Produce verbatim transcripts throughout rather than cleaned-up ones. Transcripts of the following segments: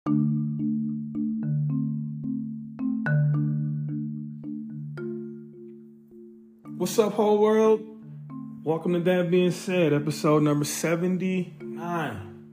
What's up, whole world? Welcome to That Being Said, episode number seventy-nine.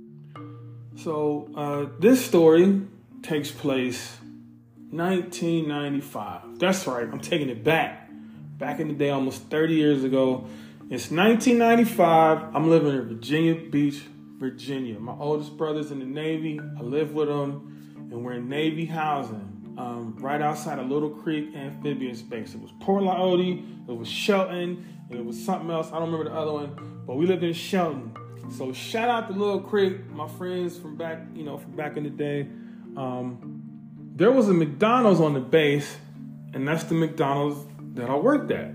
So, uh, this story takes place nineteen ninety-five. That's right, I'm taking it back. Back in the day, almost thirty years ago. It's nineteen ninety-five. I'm living in Virginia Beach, Virginia. My oldest brother's in the Navy. I live with him, and we're in Navy housing. Um, right outside of Little Creek Amphibious Base. It was Port Lafayette, it was Shelton, and it was something else. I don't remember the other one, but we lived in Shelton. So shout out to Little Creek, my friends from back, you know, from back in the day. Um, there was a McDonald's on the base, and that's the McDonald's that I worked at.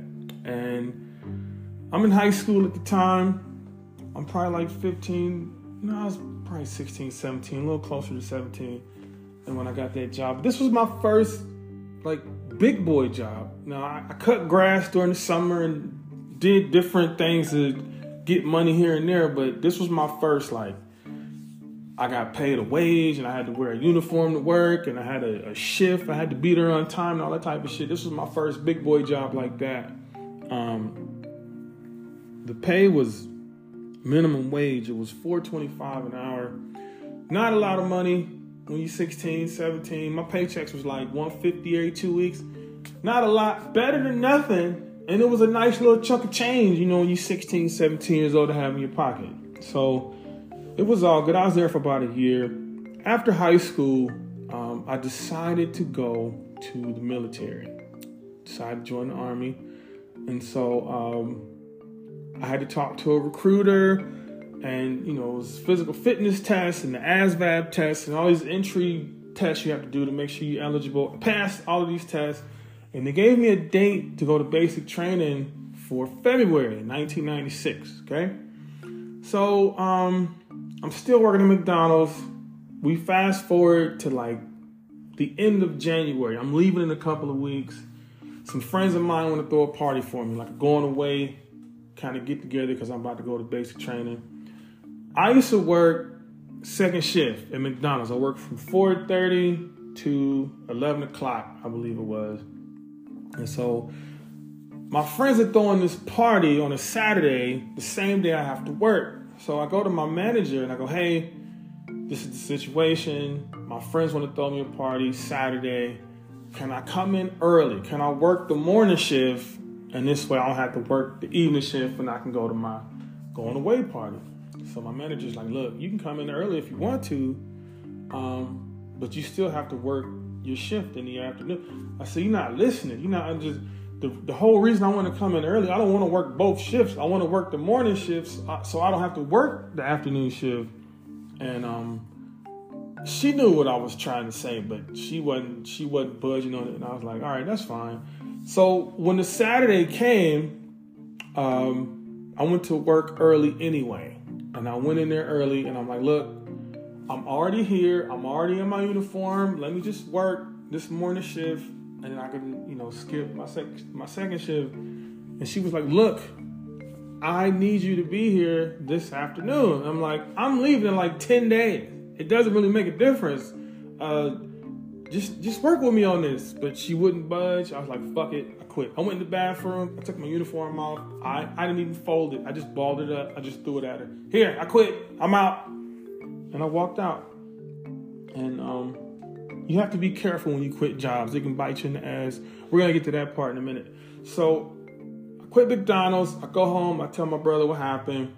And I'm in high school at the time. I'm probably like fifteen. No, I was probably sixteen, seventeen, a little closer to seventeen. And when I got that job, this was my first like big boy job. Now I, I cut grass during the summer and did different things to get money here and there, but this was my first like I got paid a wage and I had to wear a uniform to work and I had a, a shift. I had to be there on time and all that type of shit. This was my first big boy job like that. Um, the pay was minimum wage. It was four twenty-five an hour. Not a lot of money. When you're sixteen, seventeen, my paychecks was like one fifty every two weeks. Not a lot, better than nothing. And it was a nice little chunk of change, you know, when you're sixteen, seventeen years old to have in your pocket. So it was all good. I was there for about a year. After high school, um, I decided to go to the military. Decided to join the Army. And so um, I had to talk to a recruiter. And, you know, it was physical fitness tests and the A S V A B tests and all these entry tests you have to do to make sure you're eligible. I passed all of these tests, and they gave me a date to go to basic training for February nineteen ninety-six, okay? So, um, I'm still working at McDonald's. We fast forward to, like, the end of January. I'm leaving in a couple of weeks. Some friends of mine want to throw a party for me, like a going away kind of get together because I'm about to go to basic training. I used to work second shift at McDonald's. I worked from four thirty to eleven o'clock, I believe it was. And so my friends are throwing this party on a Saturday, the same day I have to work. So I go to my manager and I go, hey, this is the situation. My friends want to throw me a party Saturday. Can I come in early? Can I work the morning shift? And this way I don't have to work the evening shift and I can go to my going away party. So my manager's like, look, you can come in early if you want to, um, but you still have to work your shift in the afternoon. I said, you're not listening. You're not I'm just the, the whole reason I want to come in early. I don't want to work both shifts. I want to work the morning shifts so I don't have to work the afternoon shift. And um, she knew what I was trying to say, but she wasn't. She wasn't budging on it. And I was like, all right, that's fine. So when the Saturday came, um, I went to work early anyway. And I went in there early and I'm like, look, I'm already here. I'm already in my uniform. Let me just work this morning shift. And then I can, you know, skip my, sec- my second shift. And she was like, look, I need you to be here this afternoon. I'm like, I'm leaving in like ten days. It doesn't really make a difference. Uh, just, just work with me on this. But she wouldn't budge. I was like, fuck it. I quit. I went in the bathroom. I took my uniform off. I, I didn't even fold it. I just balled it up. I just threw it at her. Here, I quit. I'm out. And I walked out. And um, you have to be careful when you quit jobs. They can bite you in the ass. We're going to get to that part in a minute. So I quit McDonald's. I go home. I tell my brother what happened.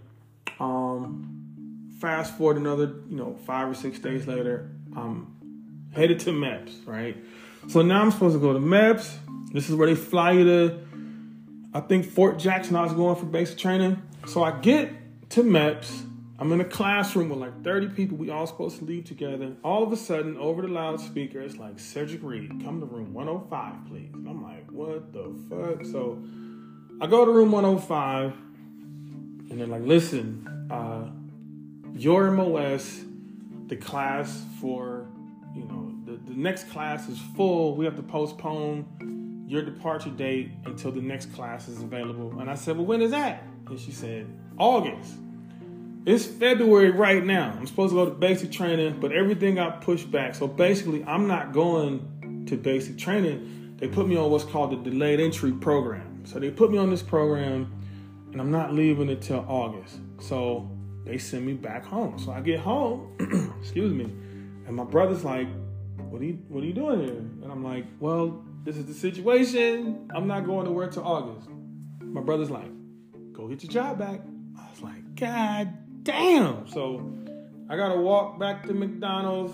Um, fast forward another, you know, five or six days later, I'm headed to MEPS, right? So now I'm supposed to go to MEPS. This is where they fly you to, I think, Fort Jackson. I was going for basic training. So I get to MEPS. I'm in a classroom with like thirty people. We all supposed to leave together. All of a sudden, over the loudspeaker, it's like, Cedric Reed, come to room one oh five, please. And I'm like, what the fuck? So I go to room one oh five, and they're like, listen, uh, your M O S, the class for, you know, the, the next class is full. We have to postpone your departure date until the next class is available. And I said, well, when is that? And she said, August. it's February right now. I'm supposed to go to basic training, but everything got pushed back. So basically, I'm not going to basic training. They put me on what's called the delayed entry program. So they put me on this program, and I'm not leaving until August. So they send me back home. So I get home, excuse me, and my brother's like, what are you, what are you doing here? And I'm like, well, this is the situation. I'm not going to work till August. My brother's like, go get your job back. I was like, God damn. So I got to walk back to McDonald's,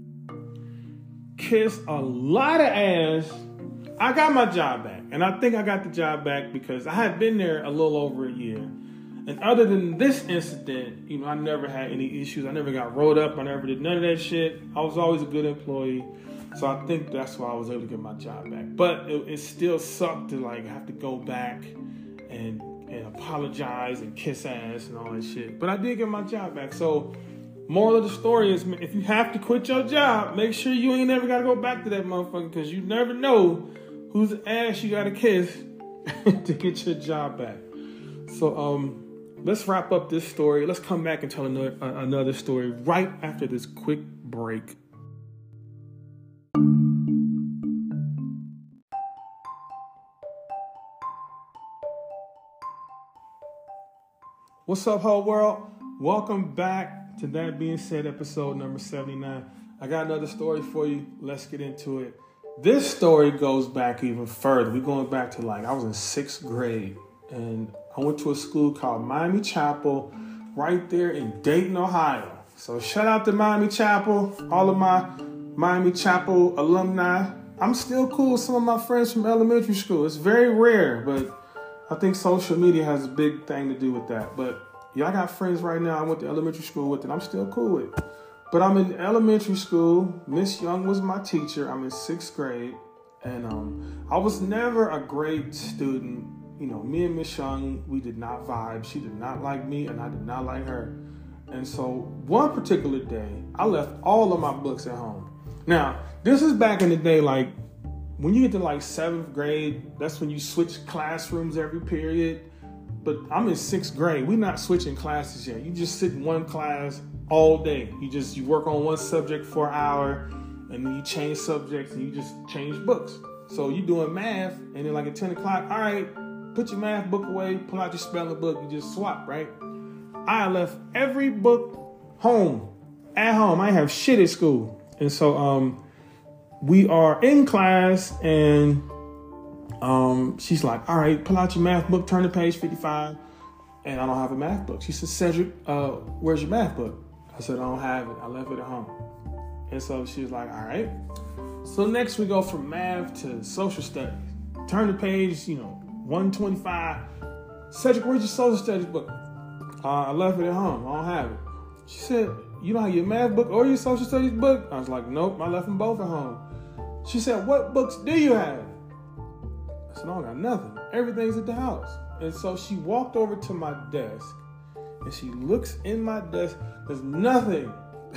kiss a lot of ass. I got my job back. And I think I got the job back because I had been there a little over a year. And other than this incident, you know, I never had any issues. I never got rolled up. I never did none of that shit. I was always a good employee. So I think that's why I was able to get my job back. But it, it still sucked to like have to go back and and apologize and kiss ass and all that shit. But I did get my job back. So moral of the story is, if you have to quit your job, make sure you ain't never got to go back to that motherfucker, because you never know whose ass you got to kiss to get your job back. So um, let's wrap up this story. Let's come back and tell another, uh, another story right after this quick break. What's up, whole world? Welcome back to That Being Said, episode number seventy-nine. I got another story for you. Let's get into it. This story goes back even further. We're going back to like, I was in sixth grade, and I went to a school called Miami Chapel right there in Dayton, Ohio. So shout out to Miami Chapel, all of my Miami Chapel alumni. I'm still cool with some of my friends from elementary school. It's very rare, but I think social media has a big thing to do with that. But y'all got friends right now I went to elementary school with, and I'm still cool with. But I'm in elementary school. Miss Young was my teacher. I'm in sixth grade. And um, I was never a great student. You know, me and Miss Young, we did not vibe. She did not like me, and I did not like her. And so one particular day, I left all of my books at home. Now, this is back in the day, like, when you get to like seventh grade, that's when you switch classrooms every period. But I'm in sixth grade. We're not switching classes yet. You just sit in one class all day. You just, you work on one subject for an hour, and then you change subjects, and you just change books. So you doing math, and then like at ten o'clock, all right, put your math book away, pull out your spelling book, you just swap, right? I left every book home, at home. I have shit at school. And so um, we are in class, and um, she's like, all right, pull out your math book, turn to page fifty-five. And I don't have a math book. She said, Cedric, uh, where's your math book? I said, I don't have it. I left it at home. And so she was like, all right. So next we go from math to social studies. Turn to page, you know, one twenty-five. Cedric, where's your social studies book? Uh, I left it at home. I don't have it. She said, you don't have your math book or your social studies book? I was like, nope, I left them both at home. She said, what books do you have? I said, I don't got nothing. Everything's at the house. And so she walked over to my desk, and she looks in my desk. There's nothing.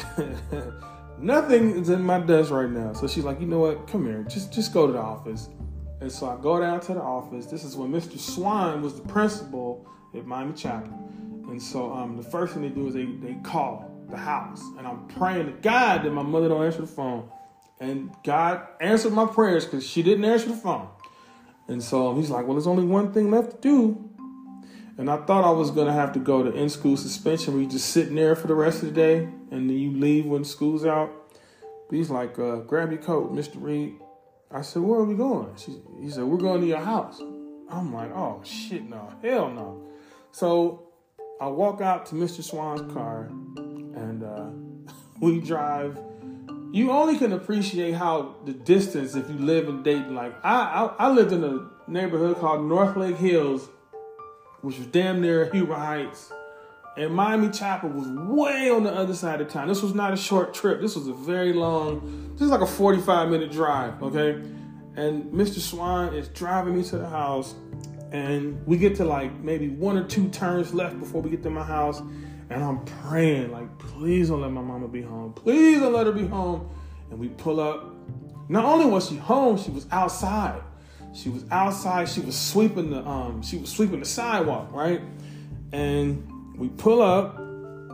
Nothing is in my desk right now. So she's like, you know what? Come here. Just, just go to the office. And so I go down to the office. This is when Mister Swan was the principal at Miami Chapel. And so um, the first thing they do is they, they call the house. And I'm praying to God that my mother don't answer the phone. And God answered my prayers because she didn't answer the phone. And so he's like, well, there's only one thing left to do. And I thought I was going to have to go to in-school suspension, where you just sitting there for the rest of the day, and then you leave when school's out. But he's like, uh, grab your coat, Mister Reed. I said, where are we going? She, he said, we're going to your house. I'm like, oh, shit, no. Hell no. So I walk out to Mister Swan's car, and uh, we drive. You only can appreciate how the distance if you live in Dayton. Like, I, I, I lived in a neighborhood called North Lake Hills, which was damn near Huber Heights. And Miami Chapel was way on the other side of town. This was not a short trip. This was a very long, this is like a forty-five minute drive, okay? And Mister Swan is driving me to the house, and we get to like maybe one or two turns left before we get to my house. And I'm praying, like, please don't let my mama be home. Please don't let her be home. And we pull up. Not only was she home, she was outside. She was outside. She was sweeping the um. She was sweeping the sidewalk, right? And we pull up,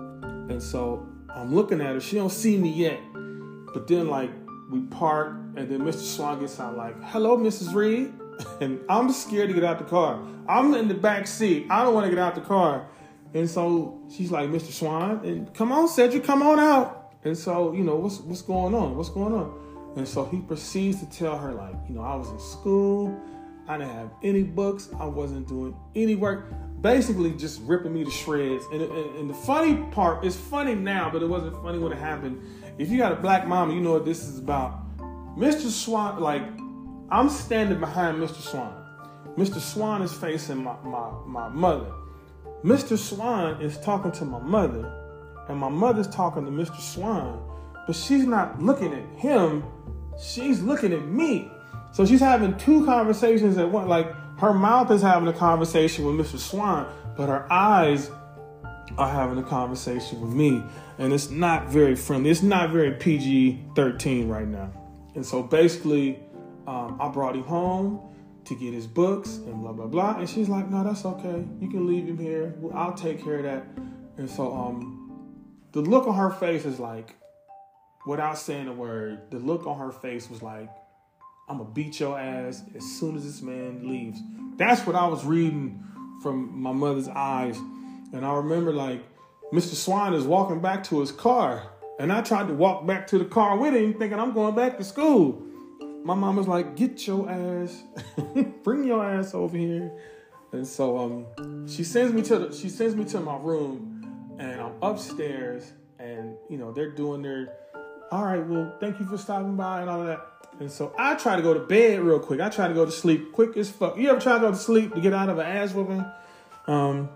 And so I'm looking at her. She don't see me yet. But then, like, we park, and then Mister Swan gets out like, hello, Missus Reed. And I'm scared to get out the car. I'm in the back seat. I don't want to get out the car. And so she's like, Mister Swan, and come on, Cedric, come on out. And so, you know, what's what's going on? What's going on? And so he proceeds to tell her, like, you know, I was in school. I didn't have any books. I wasn't doing any work. Basically just ripping me to shreds. And, and, and the funny part, it's funny now, but it wasn't funny when it happened. If you got a black mama, you know what this is about. Mister Swan, like, I'm standing behind Mister Swan. Mister Swan is facing my, my, my mother. Mister Swan is talking to my mother, and my mother's talking to Mister Swan, but she's not looking at him. She's looking at me. So she's having two conversations at once. Like, her mouth is having a conversation with Mister Swan, but her eyes are having a conversation with me. And it's not very friendly. It's not very P G thirteen right now. And so basically, um, I brought him home to get his books and blah, blah, blah. And she's like, no, that's okay. You can leave him here. Well, I'll take care of that. And so um, the look on her face is like, without saying a word, the look on her face was like, I'm going to beat your ass as soon as this man leaves. That's what I was reading from my mother's eyes. And I remember, like, Mister Swan is walking back to his car. And I tried to walk back to the car with him, thinking I'm going back to school. My mom was like, get your ass, bring your ass over here. And so um, she sends me to the, she sends me to my room, and I'm upstairs, and, you know, they're doing their, all right, well, thank you for stopping by and all of that. And so I try to go to bed real quick. I try to go to sleep quick as fuck. You ever try to go to sleep to get out of an ass whooping? Um,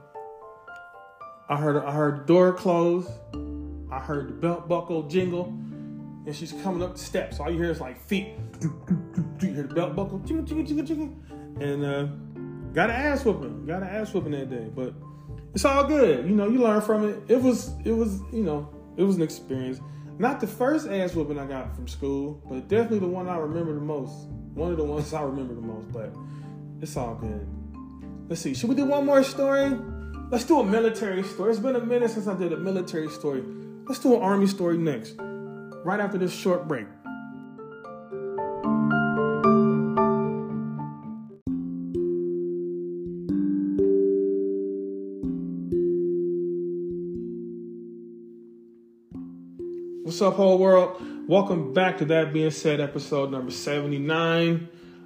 I heard I heard the door close. I heard the belt buckle jingle, and she's coming up the steps. All you hear is like feet. You hear the belt buckle, jingle, jingle, jingle, jingle, and uh, got an ass whooping. Got an ass whooping that day, but it's all good. You know, you learn from it. It was, it was, you know, it was an experience. Not the first ass whooping I got from school, but definitely the one I remember the most. One of the ones I remember the most, but it's all good. Let's see. Should we do one more story? Let's do a military story. It's been a minute since I did a military story. Let's do an army story next, right after this short break. What's up, whole world? Welcome back to That Being Said, episode number seventy-nine.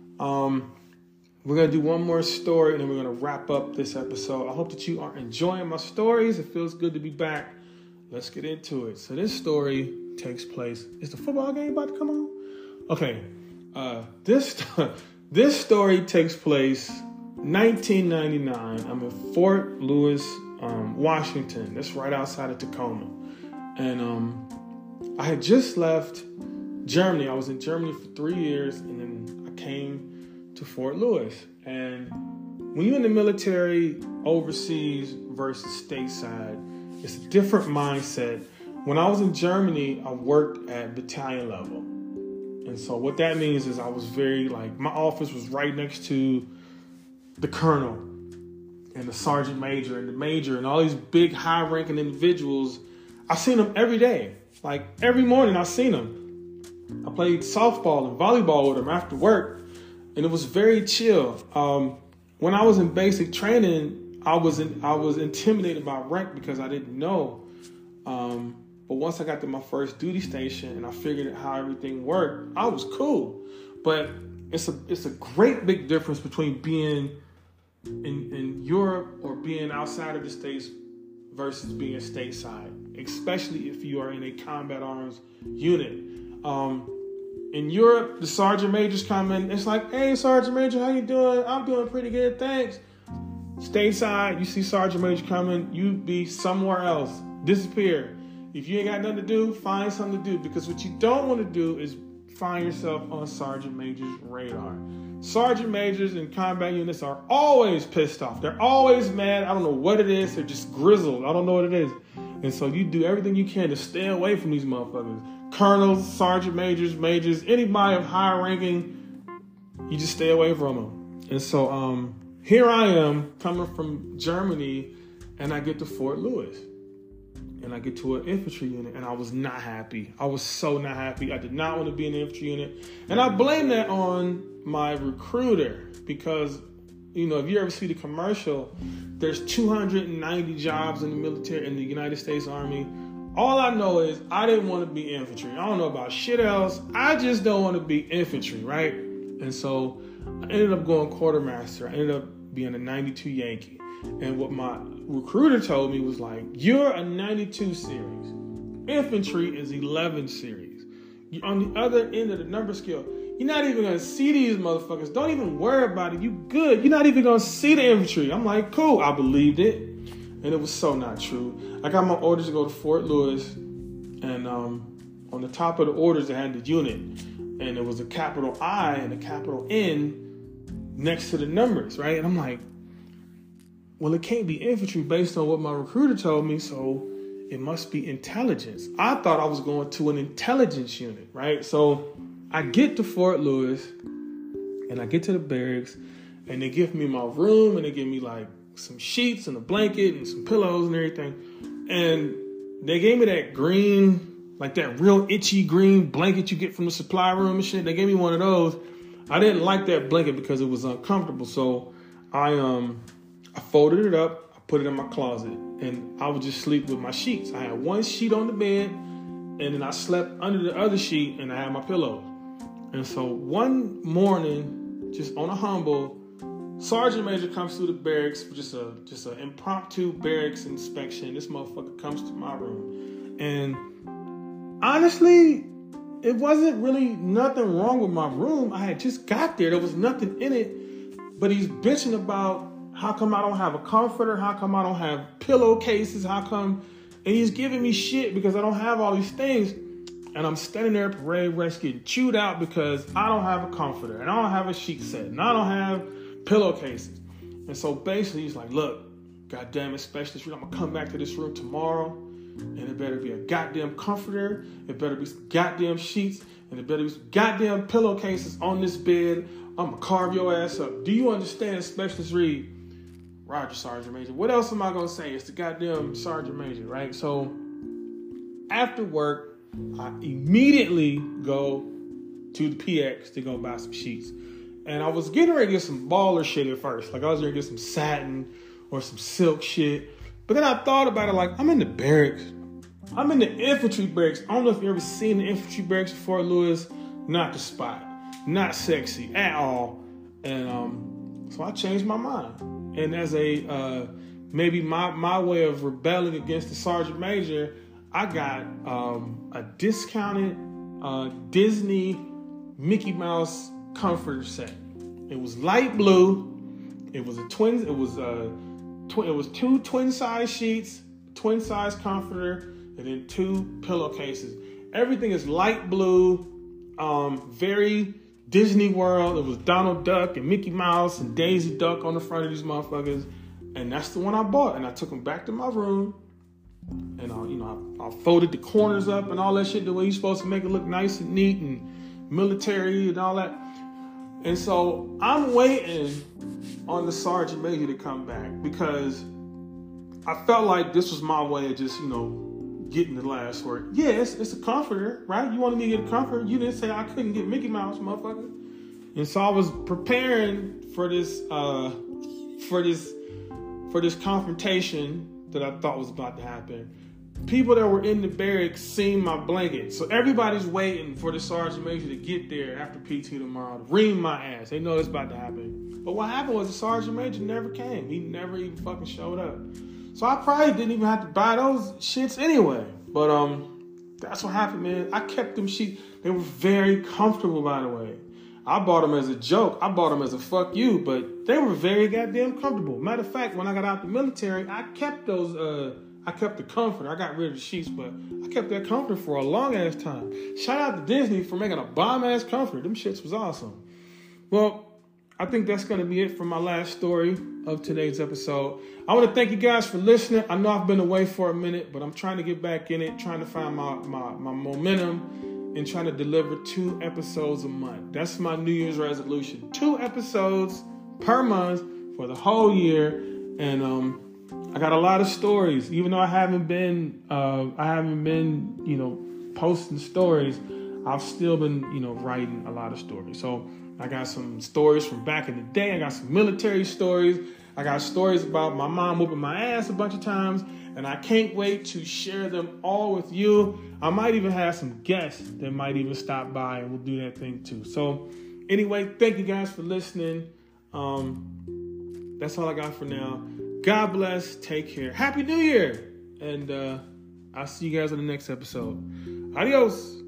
Um, we're going to do one more story, and then we're going to wrap up this episode. I hope that you are enjoying my stories. It feels good to be back. Let's get into it. So this story takes place... Is the football game about to come on? Okay. Uh, this, this story takes place nineteen ninety-nine. I'm in Fort Lewis, um, Washington. That's right outside of Tacoma. And... um. I had just left Germany. I was in Germany for three years, and then I came to Fort Lewis. And when you're in the military, overseas versus stateside, it's a different mindset. When I was in Germany, I worked at battalion level. And so what that means is I was very, like, my office was right next to the colonel and the sergeant major and the major and all these big high-ranking individuals. I seen them every day. Like, every morning I seen them. I played softball and volleyball with them after work, and it was very chill. Um, when I was in basic training, I was in, I was intimidated by rank because I didn't know. Um, but once I got to my first duty station and I figured out how everything worked, I was cool. But it's a it's a great big difference between being in, in Europe or being outside of the States versus being stateside, especially if you are in a combat arms unit. Um, in Europe, the sergeant majors come in. It's like, hey, sergeant major, how you doing? I'm doing pretty good, thanks. Stateside, you see sergeant major coming, you be somewhere else, disappear. If you ain't got nothing to do, find something to do, because what you don't want to do is find yourself on sergeant major's radar. Sergeant majors in combat units are always pissed off. They're always mad. I don't know what it is. They're just grizzled. I don't know what it is. And so you do everything you can to stay away from these motherfuckers. Colonels, sergeant majors, majors, anybody of high ranking, you just stay away from them. And so um, here I am coming from Germany, and I get to Fort Lewis. and I get to an infantry unit, and I was not happy. I was so not happy. I did not want to be in the infantry unit. And I blame that on my recruiter because, you know, if you ever see the commercial, there's two hundred ninety jobs in the military, in the United States Army. All I know is I didn't want to be infantry. I don't know about shit else. I just don't want to be infantry, right? And so I ended up going quartermaster. I ended up being a ninety-two Yankee. And what my recruiter told me was like, you're a ninety-two series. Infantry is eleven series. You're on the other end of the number scale. You're not even going to see these motherfuckers. Don't even worry about it. You good. You're not even going to see the infantry. I'm like, cool. I believed it. And it was so not true. I got my orders to go to Fort Lewis. And um, on the top of the orders, they had the unit. And it was a capital I and a capital N next to the numbers, right? And I'm like, well, it can't be infantry based on what my recruiter told me, so it must be intelligence. I thought I was going to an intelligence unit, right? So I get to Fort Lewis, and I get to the barracks, and they give me my room, and they give me like some sheets and a blanket and some pillows and everything. And they gave me that green, like that real itchy green blanket you get from the supply room and shit. They gave me one of those. I didn't like that blanket because it was uncomfortable, so I um. I folded it up, I put it in my closet, and I would just sleep with my sheets. I had one sheet on the bed, and then I slept under the other sheet, and I had my pillows. And so one morning, just on a humble, Sergeant Major comes through the barracks for just a just an impromptu barracks inspection. This motherfucker comes to my room. And honestly, it wasn't really nothing wrong with my room. I had just got there. There was nothing in it. But he's bitching about how come I don't have a comforter? How come I don't have pillowcases? How come? And he's giving me shit because I don't have all these things. And I'm standing there at parade rest getting chewed out because I don't have a comforter. And I don't have a sheet set. And I don't have pillowcases. And so basically he's like, look, goddamn it, specialist, I'm going to come back to this room tomorrow. And it better be a goddamn comforter. It better be some goddamn sheets. And it better be some goddamn pillowcases on this bed. I'm going to carve your ass up. Do you understand, Specialist Reed? Roger, Sergeant Major. What else am I going to say? It's the goddamn Sergeant Major, right? So after work, I immediately go to the P X to go buy some sheets. And I was getting ready to get some baller shit at first. Like I was going to get some satin or some silk shit. But then I thought about it like, I'm in the barracks. I'm in the infantry barracks. I don't know if you've ever seen the infantry barracks at Fort Lewis. Not the spot. Not sexy at all. And um, so I changed my mind. And as a, uh, maybe my, my way of rebelling against the Sergeant Major, I got um, a discounted uh, Disney Mickey Mouse comforter set. It was light blue. It was a twin, it was a, tw- it was two twin size sheets, twin size comforter, and then two pillowcases. Everything is light blue, um, very Disney World. It was Donald Duck and Mickey Mouse and Daisy Duck on the front of these motherfuckers. And that's the one I bought. And I took them back to my room. And I, you know, I, I folded the corners up and all that shit the way you're supposed to make it look nice and neat and military and all that. And so I'm waiting on the Sergeant Major to come back because I felt like this was my way of just, you know, getting the last word. Yeah, it's, it's a comforter, right? You wanted me to get a comforter. You didn't say I couldn't get Mickey Mouse, motherfucker. And so I was preparing for this, uh, for this, for this confrontation that I thought was about to happen. People that were in the barracks seen my blanket. So everybody's waiting for the Sergeant Major to get there after P T tomorrow to ream my ass. They know it's about to happen. But what happened was the Sergeant Major never came. He never even fucking showed up. So I probably didn't even have to buy those shits anyway. But um, that's what happened, man. I kept them sheets. They were very comfortable, by the way. I bought them as a joke. I bought them as a fuck you, but they were very goddamn comfortable. Matter of fact, when I got out the military, I kept those, uh, I kept the comforter. I got rid of the sheets, but I kept that comforter for a long ass time. Shout out to Disney for making a bomb ass comforter. Them shits was awesome. Well, I think that's going to be it for my last story of today's episode. I want to thank you guys for listening. I know I've been away for a minute, but I'm trying to get back in it, trying to find my, my, my momentum and trying to deliver two episodes a month. That's my New Year's resolution. Two episodes per month for the whole year. And um, I got a lot of stories, even though I haven't been, uh, I haven't been, you know, posting stories. I've still been, you know, writing a lot of stories. So I got some stories from back in the day. I got some military stories. I got stories about my mom whooping my ass a bunch of times. And I can't wait to share them all with you. I might even have some guests that might even stop by, and we'll do that thing too. So anyway, thank you guys for listening. Um, that's all I got for now. God bless. Take care. Happy New Year. And uh, I'll see you guys on the next episode. Adios.